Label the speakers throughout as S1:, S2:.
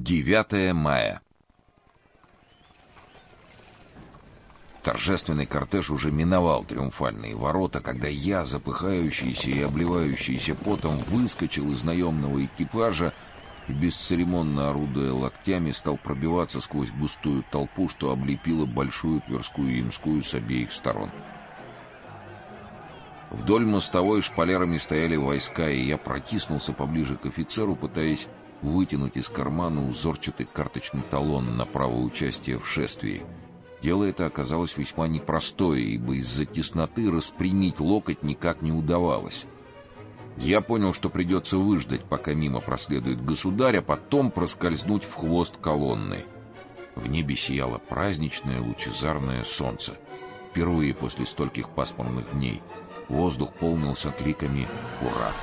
S1: 9 мая. Торжественный кортеж уже миновал триумфальные ворота, когда я, запыхающийся и обливающийся потом, выскочил из наемного экипажа и, бесцеремонно орудуя локтями, стал пробиваться сквозь густую толпу, что облепила Большую Тверскую и Ямскую с обеих сторон. Вдоль мостовой шпалерами стояли войска, и я протиснулся поближе к офицеру, пытаясь вытянуть из кармана узорчатый карточный талон на право участия в шествии. Дело это оказалось весьма непростое, ибо из-за тесноты распрямить локоть никак не удавалось. Я понял, что придется выждать, пока мимо проследует государь, а потом проскользнуть в хвост колонны. В небе сияло праздничное лучезарное солнце. Впервые после стольких пасмурных дней воздух полнился криками «Ура!».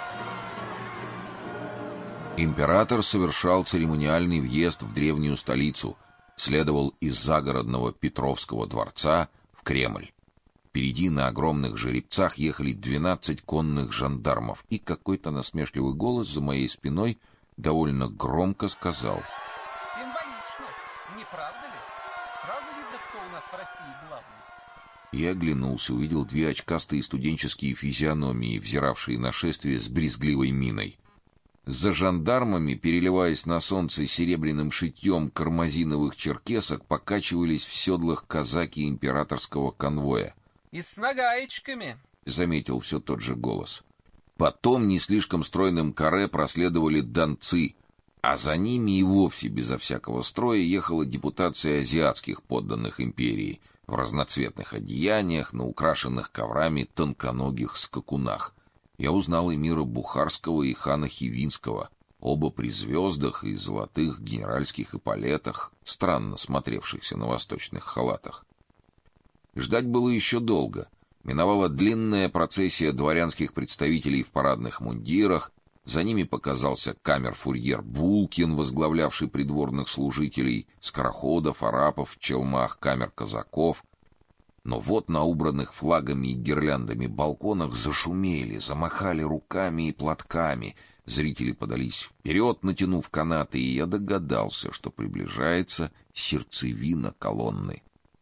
S1: Император совершал церемониальный въезд в древнюю столицу, следовал из загородного Петровского дворца в Кремль. Впереди на огромных жеребцах ехали 12 конных жандармов, и какой-то насмешливый голос за моей спиной довольно громко сказал:
S2: «Символично, не правда ли? Сразу видно, кто у нас в России главный».
S1: Я оглянулся, увидел две очкастые студенческие физиономии, взиравшие на шествие с брезгливой миной. За жандармами, переливаясь на солнце серебряным шитьем кармазиновых черкесок, покачивались в седлах казаки императорского конвоя.
S2: «И с нагаечками»,
S1: — заметил все тот же голос. Потом не слишком стройным каре проследовали донцы, а за ними и вовсе безо всякого строя ехала депутация азиатских подданных империи в разноцветных одеяниях, на украшенных коврами тонконогих скакунах. Я узнал эмира Бухарского и хана Хивинского, оба при звездах и золотых генеральских эполетах, странно смотревшихся на восточных халатах. Ждать было еще долго. Миновала длинная процессия дворянских представителей в парадных мундирах, за ними показался камер-фурьер Булкин, возглавлявший придворных служителей, скороходов, арапов в челмах, камер-казаков. Но вот на убранных флагами и гирляндами балконах зашумели, замахали руками и платками. Зрители подались вперед, натянув канаты, и я догадался, что приближается сердцевина колонны.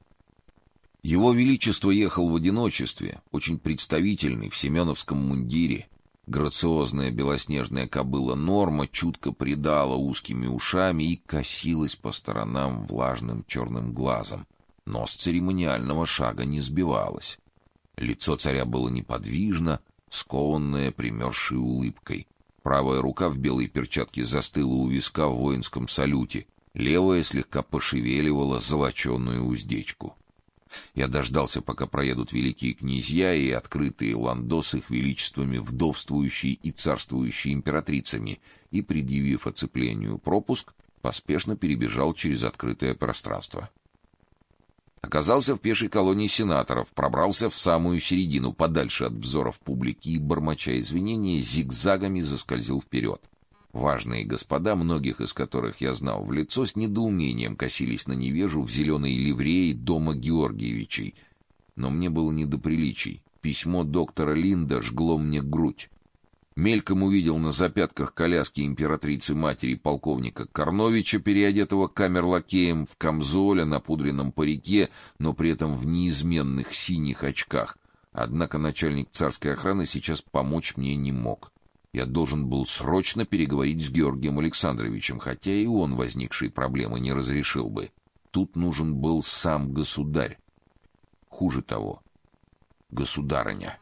S1: Его Величество ехал в одиночестве, очень представительный, в семеновском мундире. Грациозная белоснежная кобыла Норма чутко придала узкими ушами и косилась по сторонам влажным черным глазом, но с церемониального шага не сбивалась. Лицо царя было неподвижно, скованное примерзшей улыбкой. Правая рука в белой перчатке застыла у виска в воинском салюте, левая слегка пошевеливала золоченую уздечку. Я дождался, пока проедут великие князья и открытые ландо с их величествами вдовствующей и царствующей императрицами, и, предъявив оцеплению пропуск, поспешно перебежал через открытое пространство. Оказался в пешей колонии сенаторов, пробрался в самую середину, подальше от взоров публики, и, бормоча извинения, зигзагами заскользил вперед. Важные господа, многих из которых я знал в лицо, с недоумением косились на невежу в зеленой ливреи дома Георгиевичей. Но мне было не до приличий. Письмо доктора Линда жгло мне грудь. Мельком увидел на запятках коляски императрицы-матери полковника Корновича, переодетого камерлакеем в камзоле, напудренном парике, но при этом в неизменных синих очках. Однако начальник царской охраны сейчас помочь мне не мог. Я должен был срочно переговорить с Георгием Александровичем, хотя и он возникшие проблемы не разрешил бы. Тут нужен был сам государь. Хуже того, государыня.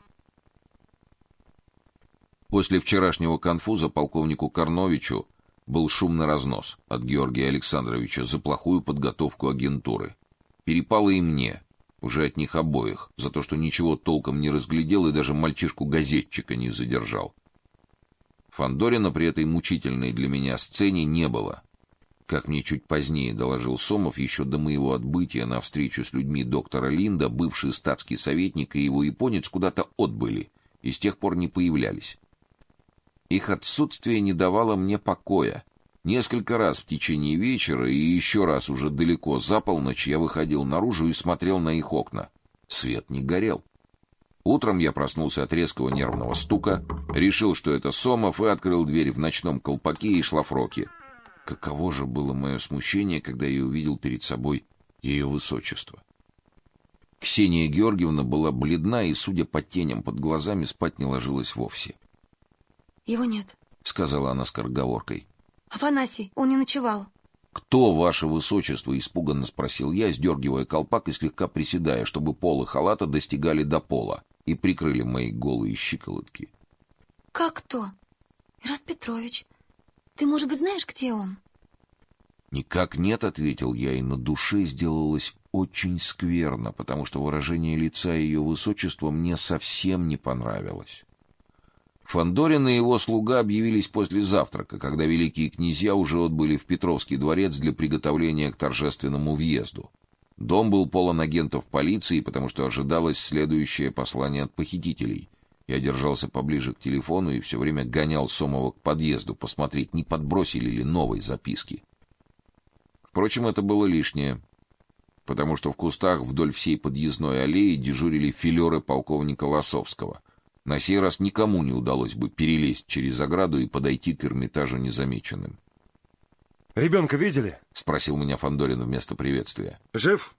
S1: После вчерашнего конфуза полковнику Корновичу был шумный разнос от Георгия Александровича за плохую подготовку агентуры. Перепало и мне, уже от них обоих, за то, что ничего толком не разглядел и даже мальчишку-газетчика не задержал. Фандорина при этой мучительной для меня сцене не было. Как мне чуть позднее доложил Сомов, еще до моего отбытия на встречу с людьми доктора Линда, бывший статский советник и его японец куда-то отбыли и с тех пор не появлялись. Их отсутствие не давало мне покоя. Несколько раз в течение вечера и еще раз уже далеко за полночь я выходил наружу и смотрел на их окна. Свет не горел. Утром я проснулся от резкого нервного стука, решил, что это Сомов, и открыл дверь в ночном колпаке и шлафроке. Каково же было мое смущение, когда я увидел перед собой ее высочество. Ксения Георгиевна была бледна и, судя по теням под глазами, спать не ложилась вовсе.
S3: Его нет,
S1: Сказала она скороговоркой.
S3: Афанасий, он не ночевал.
S1: Кто, ваше высочество? Испуганно спросил я, сдергивая колпак и слегка приседая, чтобы полы халата достигали до пола и прикрыли мои голые щиколотки.
S3: Как кто? Ираст Петрович. Ты, может быть, знаешь, где он?
S1: Никак нет, ответил я, и на душе сделалось очень скверно, потому что выражение лица ее высочества мне совсем не понравилось. Фандорин и его слуга объявились после завтрака, когда великие князья уже отбыли в Петровский дворец для приготовления к торжественному въезду. Дом был полон агентов полиции, потому что ожидалось следующее послание от похитителей. Я держался поближе к телефону и все время гонял Сомова к подъезду, посмотреть, не подбросили ли новой записки. Впрочем, это было лишнее, потому что в кустах вдоль всей подъездной аллеи дежурили филеры полковника Лосовского. На сей раз никому не удалось бы перелезть через ограду и подойти к Эрмитажу незамеченным.
S4: «Ребенка видели?»
S1: — спросил меня Фандорин вместо приветствия.
S4: «Жив?»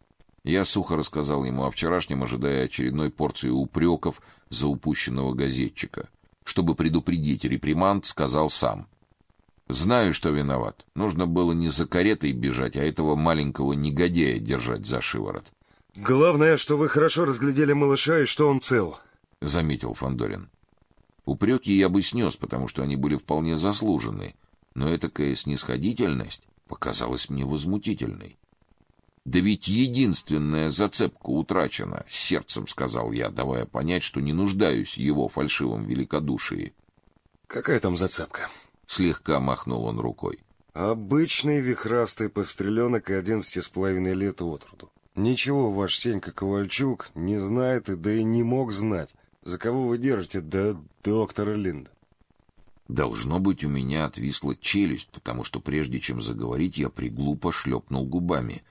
S1: Я сухо рассказал ему о вчерашнем, ожидая очередной порции упреков за упущенного газетчика. Чтобы предупредить реприманд, сказал сам: «Знаю, что виноват. Нужно было не за каретой бежать, а этого маленького негодяя держать за шиворот».
S4: «Главное, что вы хорошо разглядели малыша и что он цел»,
S1: — заметил Фандорин. Упреки я бы снес, потому что они были вполне заслужены, но этакая снисходительность показалась мне возмутительной. «Да ведь единственная зацепка утрачена», — с сердцем сказал я, давая понять, что не нуждаюсь в его фальшивом великодушии.
S4: «Какая там зацепка?»
S1: — слегка махнул он рукой.
S4: «Обычный вихрастый постреленок 11,5 лет от роду. Ничего ваш Сенька Ковальчук не знает и да и не мог знать, за кого вы держите доктора Линда».
S1: Должно быть, у меня отвисла челюсть, потому что прежде чем заговорить, я приглупо шлепнул губами.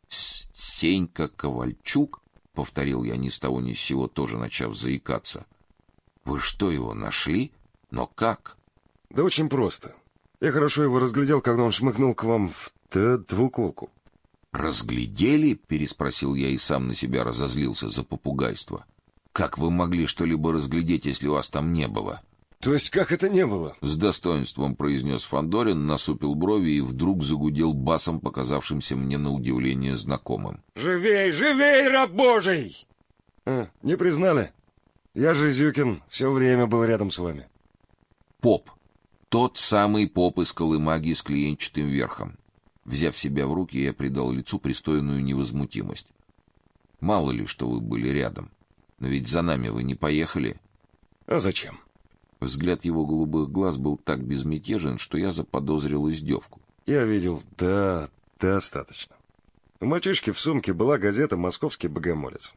S1: «Сенька Ковальчук?» — повторил я ни с того ни с сего, тоже начав заикаться. «Вы что, его нашли? Но как?»
S4: «Да очень просто. Я хорошо его разглядел, когда он шмыгнул к вам в двуколку».
S1: «Разглядели?» — переспросил я и сам на себя разозлился за попугайство. «Как вы могли что-либо разглядеть, если вас там не было?»
S4: «То есть как это не было?»
S1: — с достоинством произнес Фандорин, насупил брови и вдруг загудел басом, показавшимся мне на удивление знакомым.
S4: «Живей, живей, раб Божий!» «Не признали? Я же, Зюкин, все время был рядом с вами».
S1: Поп. Тот самый поп из колымаги с клеенчатым верхом. Взяв себя в руки, я придал лицу пристойную невозмутимость. «Мало ли, что вы были рядом. Но ведь за нами вы не поехали».
S4: «А зачем?»
S1: Взгляд его голубых глаз был так безмятежен, что я заподозрил издевку.
S4: «Я видел, да, достаточно. У мальчишки в сумке была газета «Московский богомолец».